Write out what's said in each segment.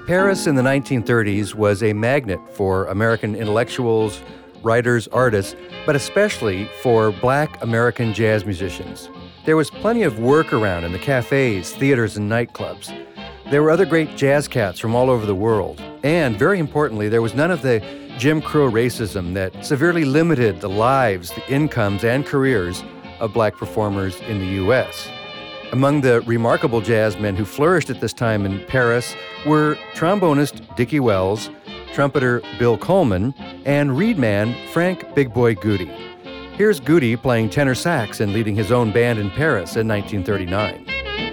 Paris in the 1930s was a magnet for American intellectuals, writers, artists, but especially for Black American jazz musicians. There was plenty of work around in the cafes, theaters, and nightclubs. There were other great jazz cats from all over the world. And very importantly, there was none of the Jim Crow racism that severely limited the lives, the incomes, and careers of Black performers in the U.S. Among the remarkable jazzmen who flourished at this time in Paris were trombonist Dickie Wells, trumpeter Bill Coleman, and reedman Frank Big Boy Goody. Here's Goody playing tenor sax and leading his own band in Paris in 1939.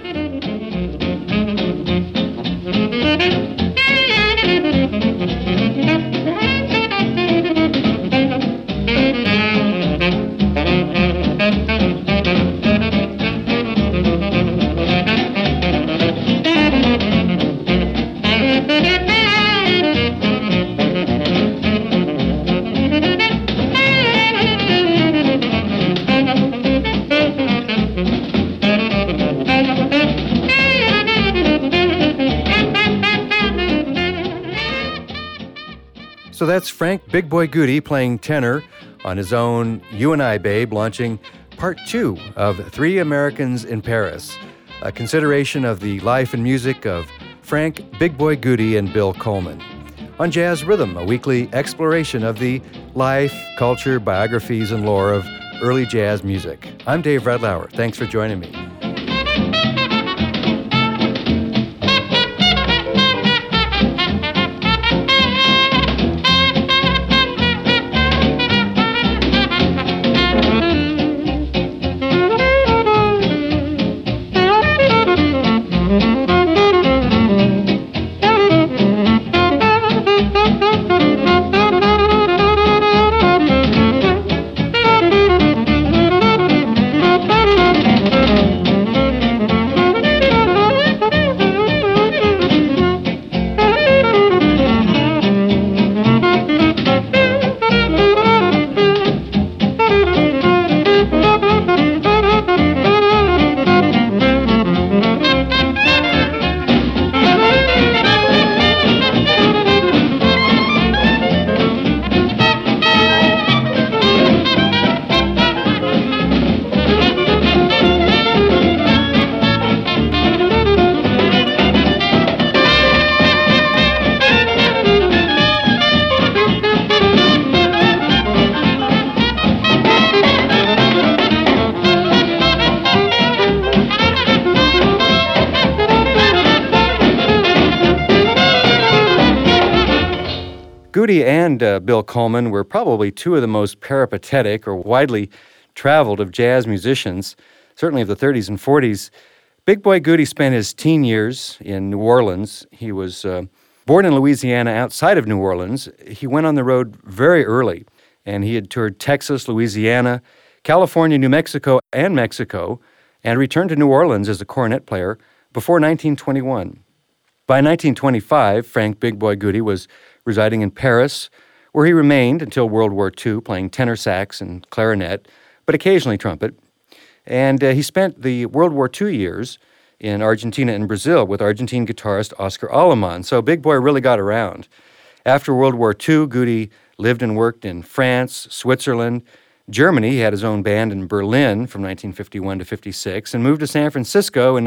So that's Frank Big Boy Goody playing tenor on his own You and I, Babe, launching part 2 of Three Americans in Paris, a consideration of the life and music of Frank Big Boy Goody and Bill Coleman. On Jazz Rhythm, a weekly exploration of the life, culture, biographies, and lore of early jazz music. I'm Dave Redlauer. Thanks for joining me. Goody and Bill Coleman were probably two of the most peripatetic or widely traveled of jazz musicians, certainly of the 30s and 40s. Big Boy Goody spent his teen years in New Orleans. He was born in Louisiana outside of New Orleans. He went on the road very early, and he had toured Texas, Louisiana, California, New Mexico, and Mexico, and returned to New Orleans as a cornet player before 1921. By 1925, Frank Big Boy Goody was residing in Paris, where he remained until World War II, playing tenor sax and clarinet, but occasionally trumpet. And he spent the World War II years in Argentina and Brazil with Argentine guitarist Oscar Aleman. So Big Boy really got around. After World War II, Goody lived and worked in France, Switzerland, Germany. He had his own band in Berlin from 1951 to 56 and moved to San Francisco in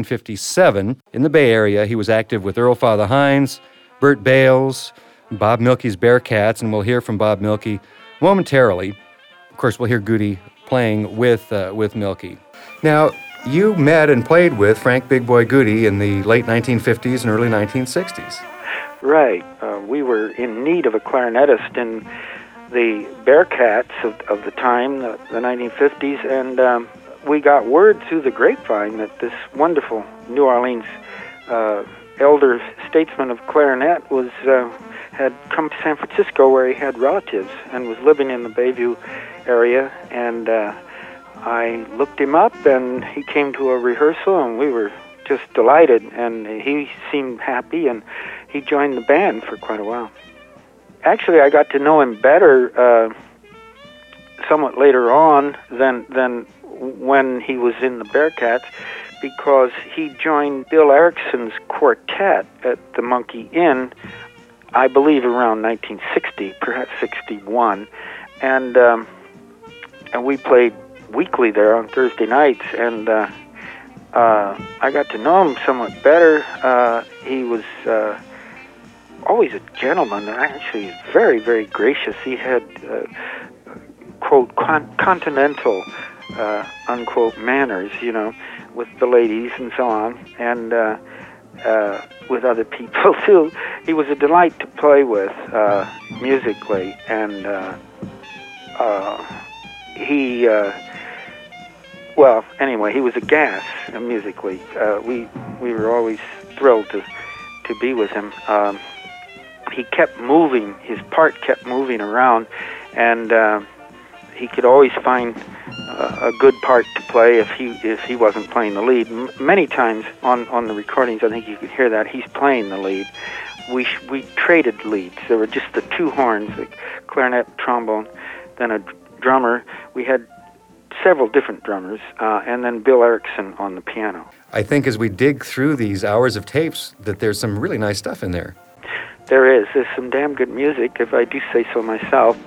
1957. In the Bay Area, he was active with Earl Father Hines, Bert Bales, Bob Milkey's Bearcats, and we'll hear from Bob Milkey momentarily. Of course, we'll hear Goody playing with Milkey. Now, you met and played with Frank Big Boy Goody in the late 1950s and early 1960s. Right. We were in need of a clarinetist in the Bearcats of the time, the 1950s, and we got word through the grapevine that this wonderful New Orleans elder statesman of clarinet had come to San Francisco, where he had relatives and was living in the Bayview area, and I looked him up, and he came to a rehearsal, and we were just delighted, and he seemed happy, and he joined the band for quite a while. Actually, I got to know him better somewhat later on than when he was in the Bearcats, because he joined Bill Erickson's quartet at the Monkey Inn, I believe around 1960, perhaps 61, and we played weekly there on Thursday nights, and I got to know him somewhat better. He was always a gentleman, and actually very, very gracious. He had, quote, continental, unquote, manners, with the ladies and so on, and with other people, too. He was a delight to play with musically, and well, anyway, he was a gas musically. We were always thrilled to be with him. He kept moving; his part kept moving around, and he could always find a good part to play if he wasn't playing the lead. Many times on the recordings, I think you could hear that he's playing the lead. We traded leads. There were just the two horns, the clarinet, trombone, then a drummer. We had several different drummers, and then Bill Erickson on the piano. I think as we dig through these hours of tapes that there's some really nice stuff in there. There is. There's some damn good music, if I do say so myself.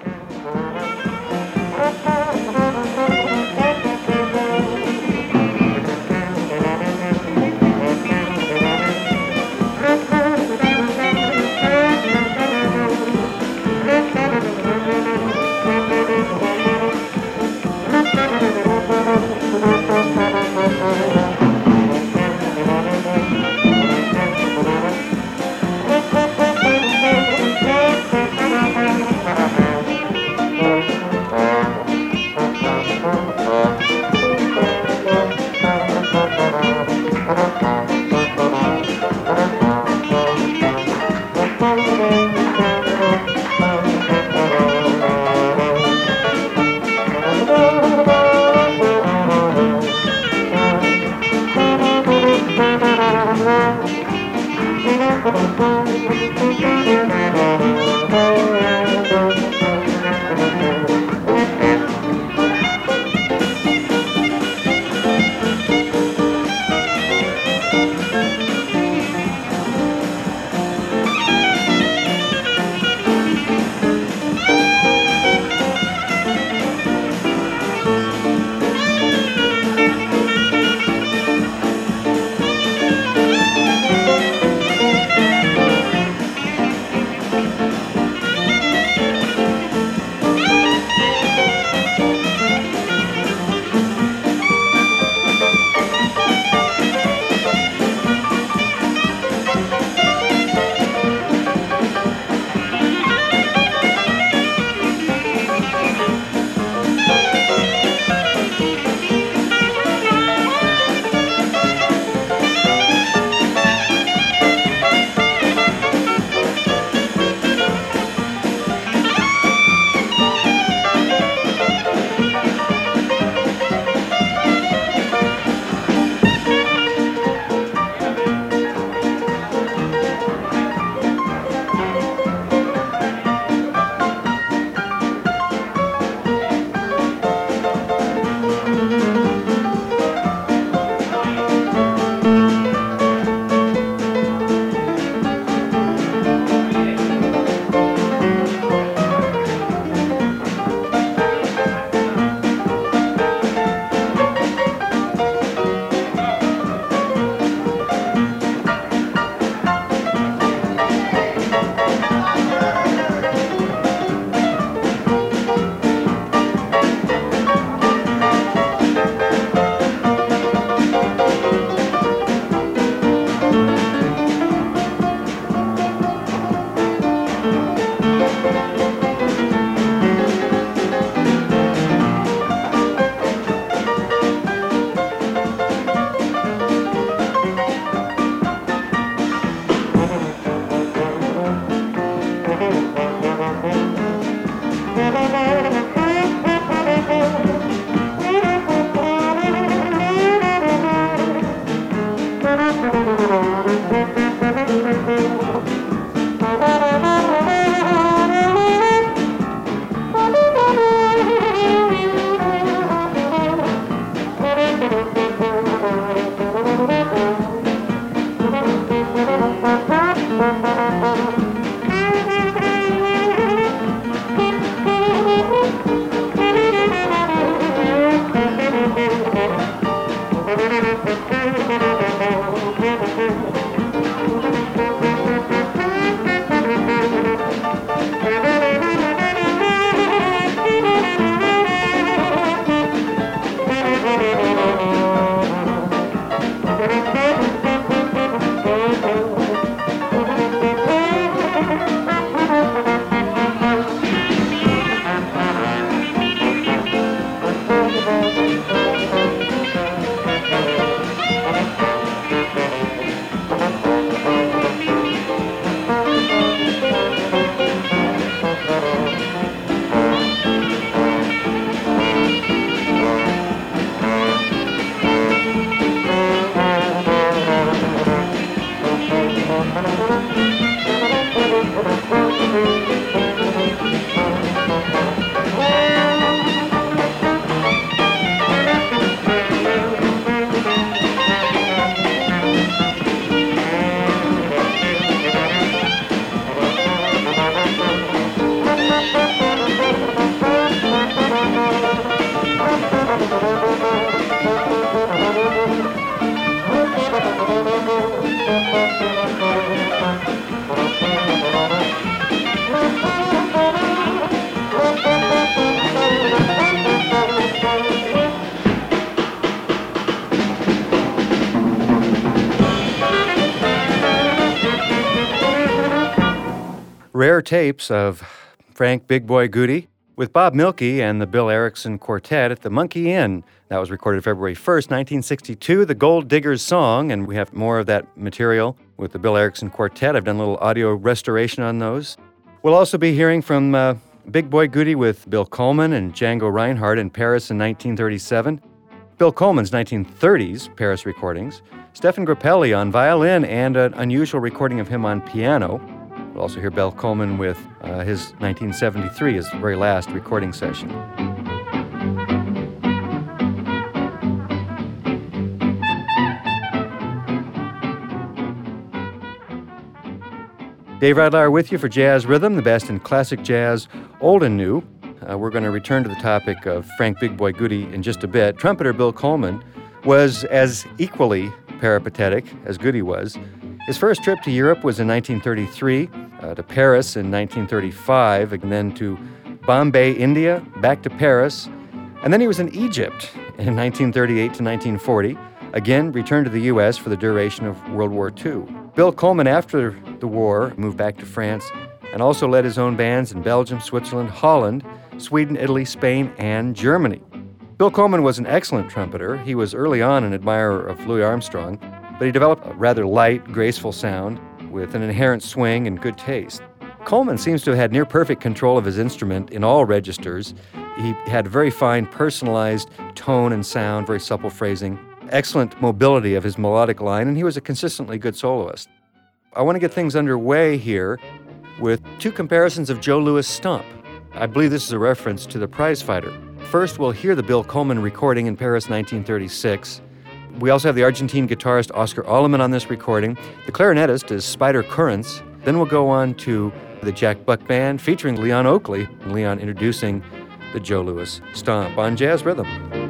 rare tapes of Frank Big Boy Goody with Bob Milkey and the Bill Erickson Quartet at the Monkey Inn. That was recorded February 1st, 1962, the Gold Diggers song, and we have more of that material with the Bill Erickson Quartet. I've done a little audio restoration on those. We'll also be hearing from Big Boy Goody with Bill Coleman and Django Reinhardt in Paris in 1937, Bill Coleman's 1930s Paris recordings, Stefan Grappelli on violin and an unusual recording of him on piano. We'll also hear Bill Coleman with his 1973, his very last recording session. Dave Radlauer with you for Jazz Rhythm, the best in classic jazz, old and new. We're going to return to the topic of Frank Big Boy Goody in just a bit. Trumpeter Bill Coleman was as equally peripatetic as Goody was. His first trip to Europe was in 1933, to Paris in 1935, and then to Bombay, India, back to Paris. And then he was in Egypt in 1938 to 1940, again returned to the U.S. for the duration of World War II. Bill Coleman, after the war, moved back to France and also led his own bands in Belgium, Switzerland, Holland, Sweden, Italy, Spain, and Germany. Bill Coleman was an excellent trumpeter. He was early on an admirer of Louis Armstrong, but he developed a rather light, graceful sound with an inherent swing and good taste. Coleman seems to have had near-perfect control of his instrument in all registers. He had very fine, personalized tone and sound, very supple phrasing, excellent mobility of his melodic line, and he was a consistently good soloist. I want to get things underway here with two comparisons of Joe Louis' Stump. I believe this is a reference to the prize fighter. First, we'll hear the Bill Coleman recording in Paris 1936. We also have the Argentine guitarist Oscar Aleman on this recording. The clarinetist is Spider Currents. Then we'll go on to the Jack Buck Band featuring Leon Oakley, and Leon introducing the Joe Louis Stomp on Jazz Rhythm.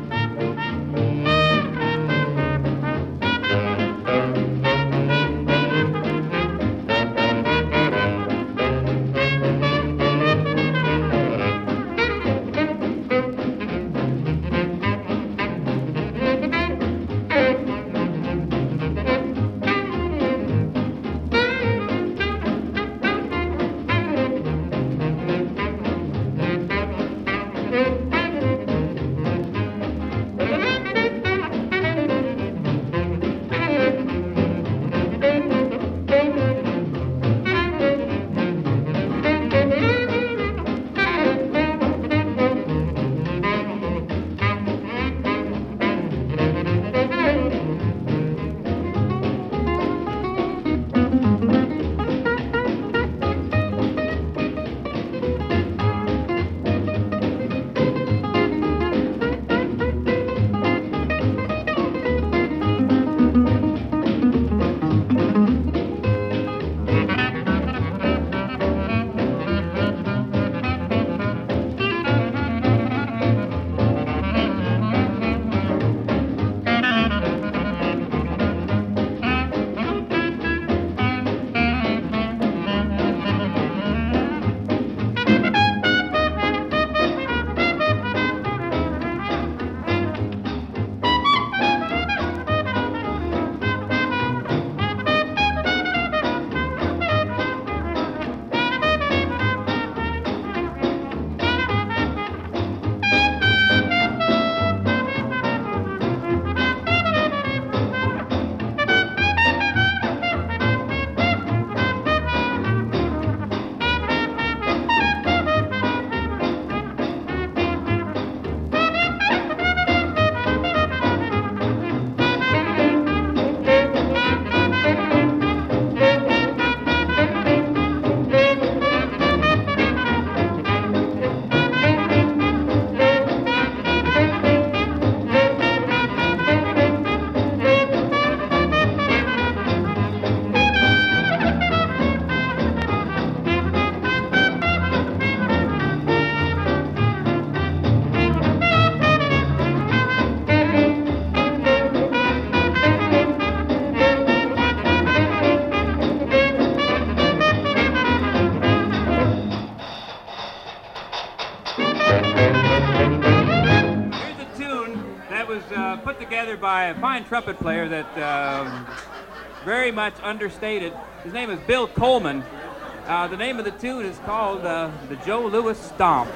By a fine trumpet player that very much understated. His name is Bill Coleman, The name of the tune is called the Joe Louis Stomp.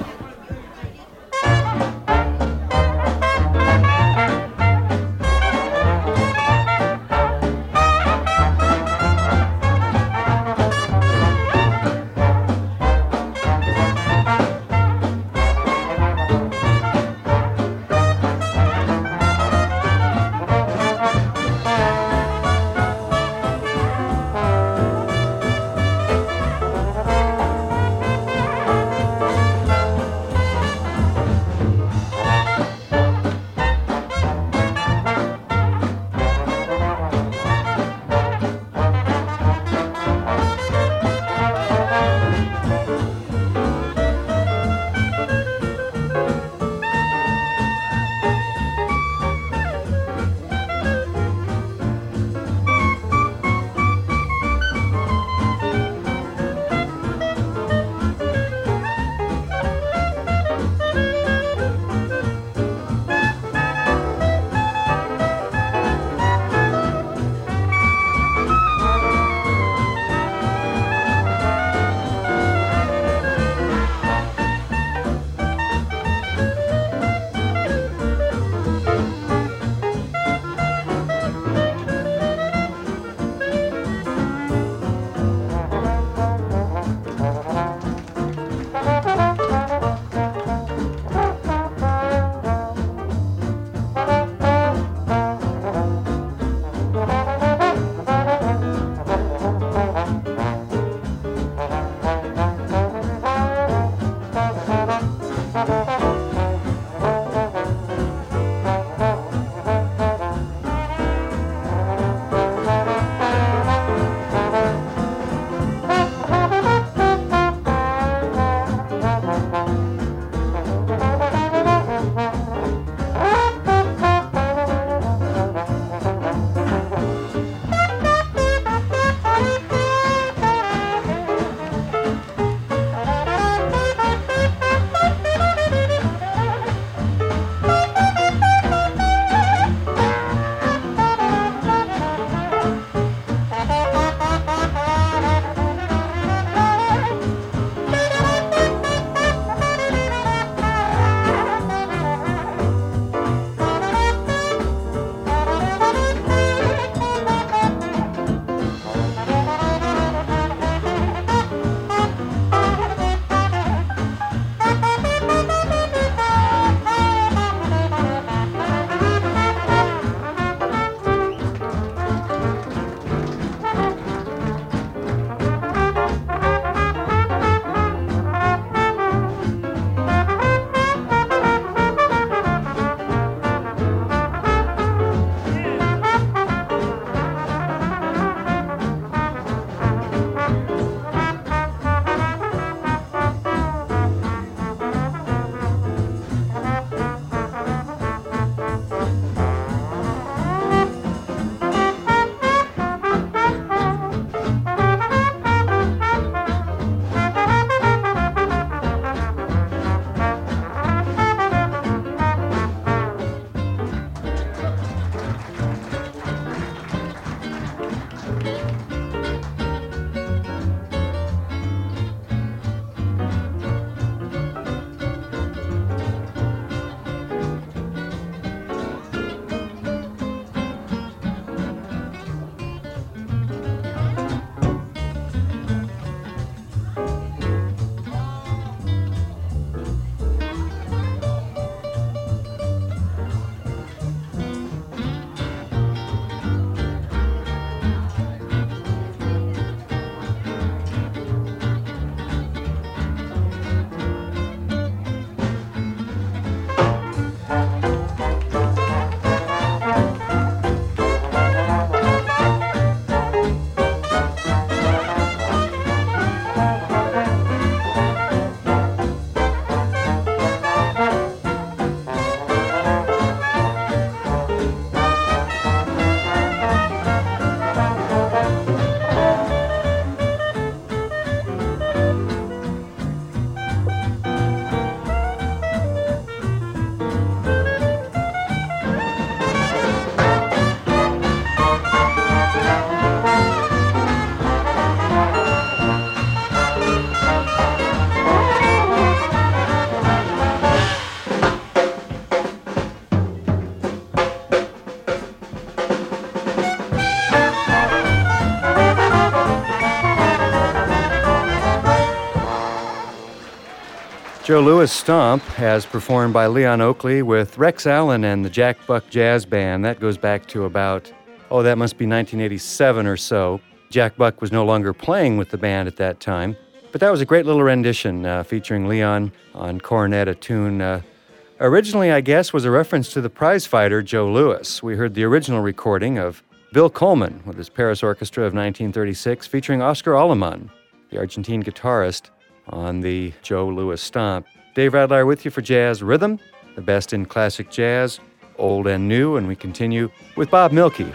Joe Louis Stomp, as performed by Leon Oakley with Rex Allen and the Jack Buck Jazz Band. That goes back to about, that must be 1987 or so. Jack Buck was no longer playing with the band at that time, but that was a great little rendition featuring Leon on cornet, a tune originally, I guess, was a reference to the prizefighter Joe Louis. We heard the original recording of Bill Coleman with his Paris Orchestra of 1936 featuring Oscar Aleman, the Argentine guitarist, on the Joe Louis Stomp. Dave Radler with you for Jazz Rhythm, the best in classic jazz, old and new, and we continue with Bob Mielke.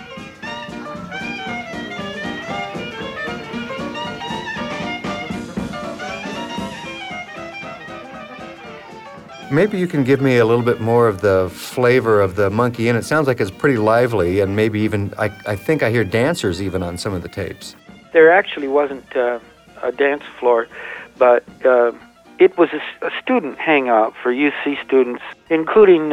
Maybe you can give me a little bit more of the flavor of the Monkey Inn. It sounds like it's pretty lively, and maybe even, I think I hear dancers even on some of the tapes. There actually wasn't a dance floor, but it was a student hangout for UC students, including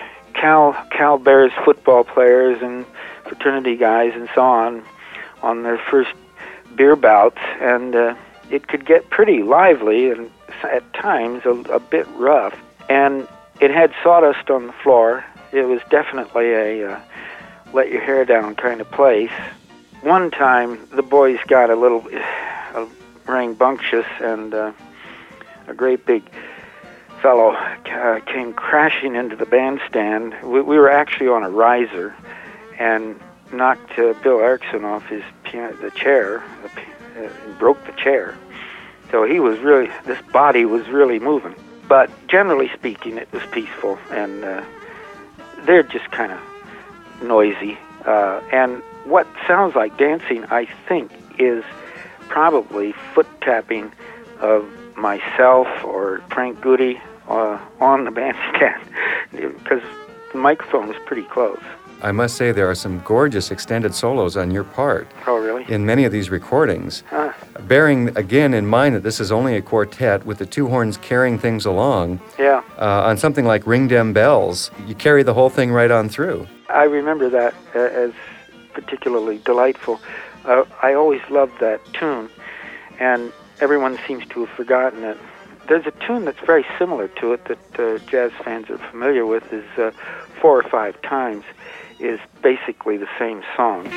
Cal Bears football players and fraternity guys and so on their first beer bouts, and it could get pretty lively and at times a bit rough. And it had sawdust on the floor. It was definitely a let your hair down kind of place. One time, the boys got a little rambunctious, and a great big fellow came crashing into the bandstand. We were actually on a riser, and knocked Bill Erickson off the chair, and broke the chair. So this body was really moving. But generally speaking, it was peaceful, and they're just kind of noisy. And what sounds like dancing, I think, is probably foot tapping of myself or Frank Goody on the bandstand, because the microphone was pretty close. I must say there are some gorgeous extended solos on your part. Oh, really? In many of these recordings. Bearing, again, in mind that this is only a quartet with the two horns carrying things along. Yeah. On something like Ring Dem Bells, you carry the whole thing right on through. I remember that as particularly delightful. I always loved that tune, and everyone seems to have forgotten it. There's a tune that's very similar to it that jazz fans are familiar with, is 4 or 5 Times, is basically the same song.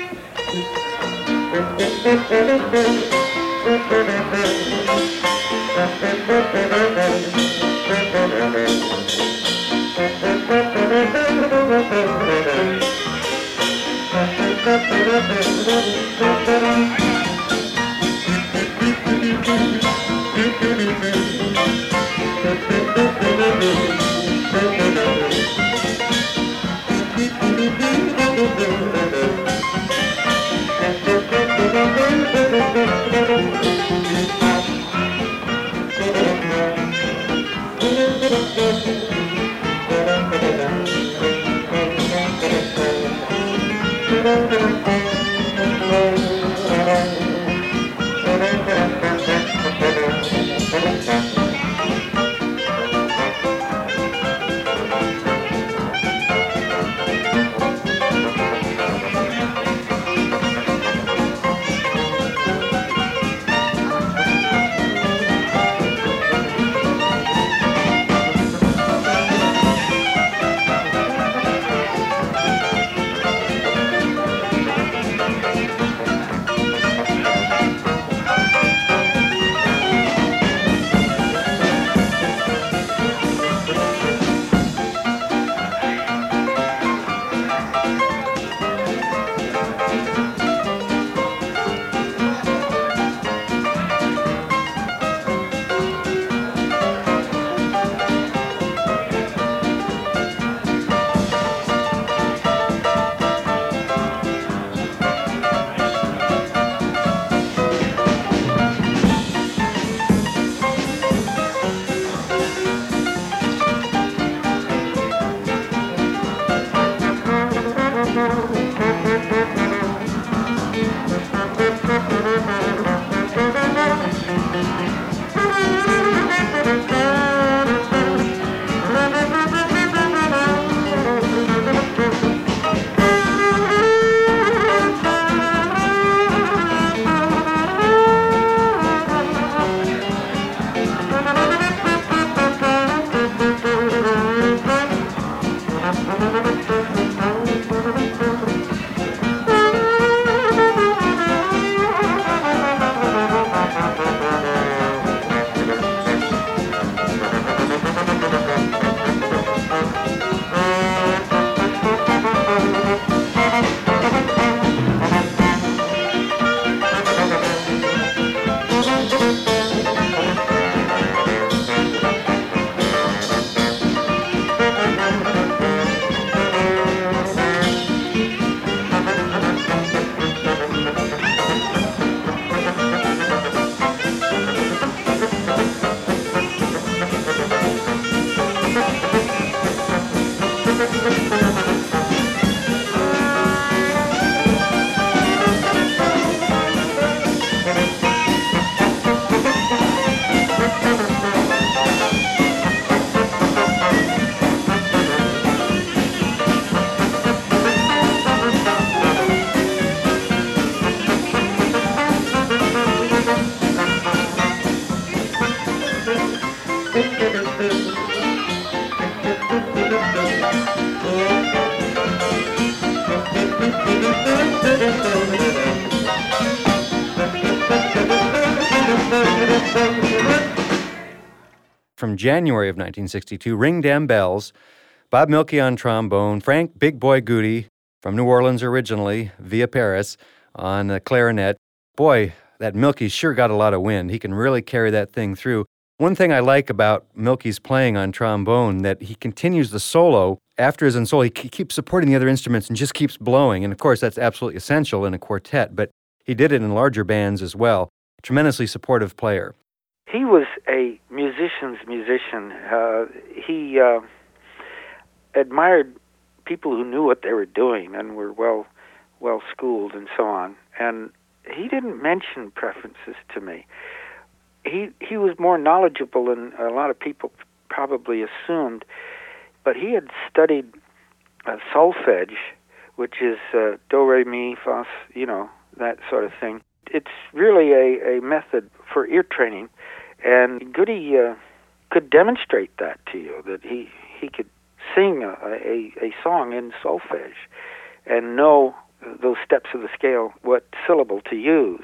From January of 1962, Ring Them Bells, Bob Milkey on trombone, Frank Big Boy Goody from New Orleans originally, via Paris, on the clarinet. Boy, that Milkey sure got a lot of wind. He can really carry that thing through. One thing I like about Milkey's playing on trombone, that he continues the solo after his own solo. He keeps supporting the other instruments and just keeps blowing. And of course, that's absolutely essential in a quartet, but he did it in larger bands as well. Tremendously supportive player. He was a musician's musician. He admired people who knew what they were doing and were well schooled and so on. And he didn't mention preferences to me. He was more knowledgeable than a lot of people probably assumed, but he had studied solfege, which is do, re, mi, fa, that sort of thing. It's really a method for ear training, and Goody could demonstrate that to you, that he could sing a song in solfege and know those steps of the scale, what syllable to use.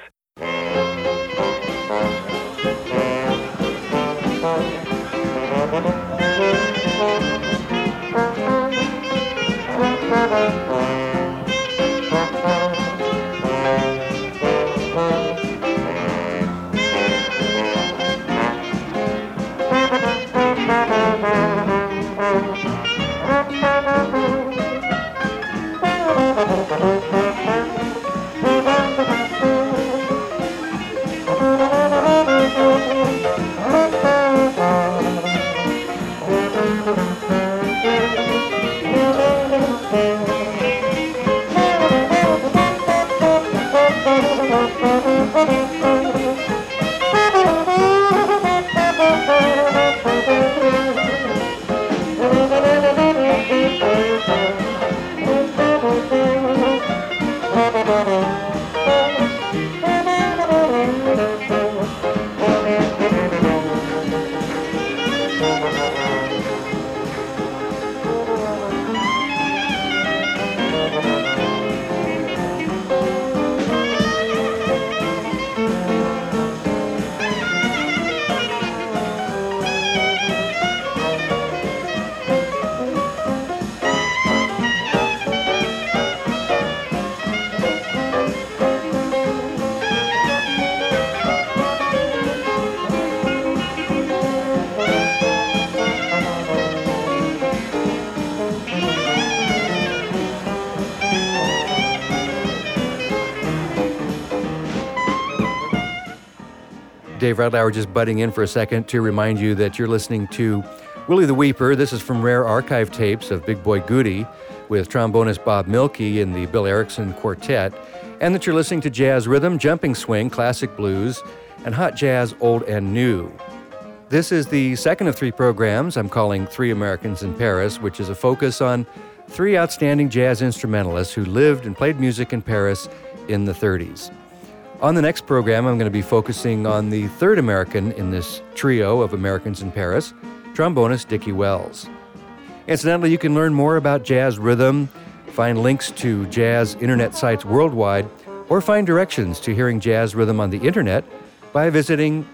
Dave Radlauer just butting in for a second to remind you that you're listening to Willie the Weeper. This is from rare archive tapes of Big Boy Goody with trombonist Bob Milkey in the Bill Erickson Quartet, and that you're listening to Jazz Rhythm, Jumping Swing, Classic Blues, and Hot Jazz, Old and New. This is the second of three programs I'm calling Three Americans in Paris, which is a focus on three outstanding jazz instrumentalists who lived and played music in Paris in the 30s. On the next program, I'm going to be focusing on the third American in this trio of Americans in Paris, trombonist Dickie Wells. Incidentally, you can learn more about Jazz Rhythm, find links to jazz internet sites worldwide, or find directions to hearing Jazz Rhythm on the internet by visiting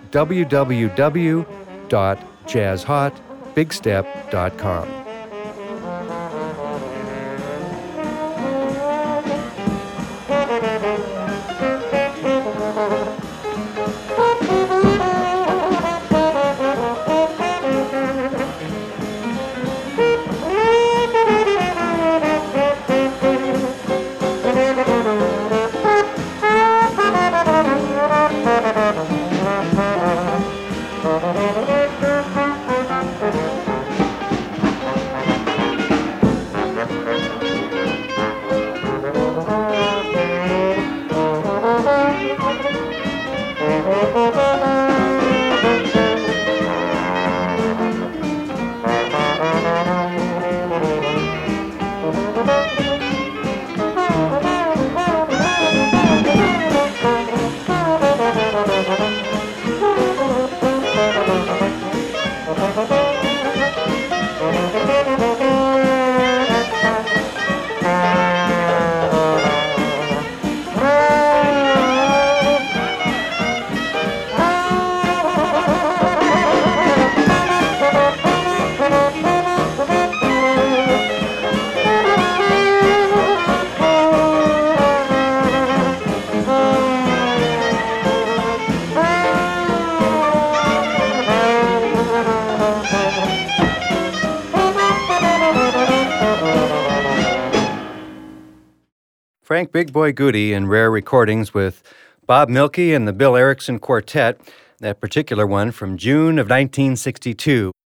www.jazzhotbigstep.com. Frank Big Boy Goody in rare recordings with Bob Milkey and the Bill Erickson Quartet, that particular one from June of 1962.